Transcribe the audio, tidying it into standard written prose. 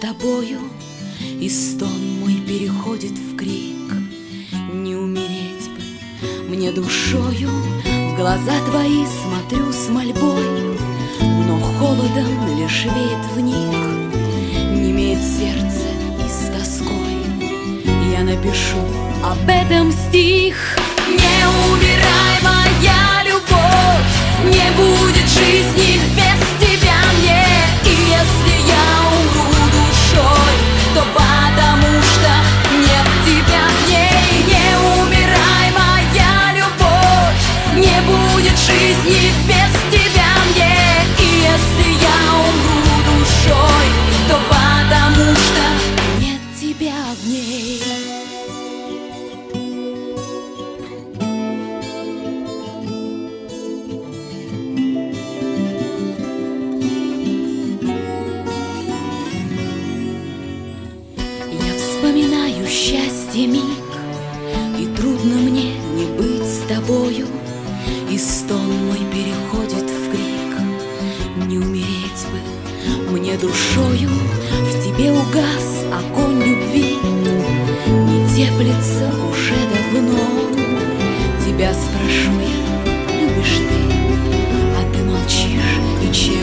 тобою, и стон мой переходит в крик. Не умереть бы мне душою, в глаза твои смотрю с мольбой, но холодом лишь веет в них, немеет сердце и с тоской. Я напишу об этом стих. Не умирай, моя любовь, не будет жизни без тебя мне. И если я умру душой, то потому что нет тебя в ней. Не умирай, моя любовь, не будет жизни без тебя мне. И если я умру душой, то потому что нет тебя в ней. Вспоминаю счастье миг, и трудно мне не быть с тобою, и стон мой переходит в крик. Не умереть бы мне душою, в тебе угас огонь любви, не теплится уже давно. Тебя спрошу я, любишь ты, а ты молчишь, и чем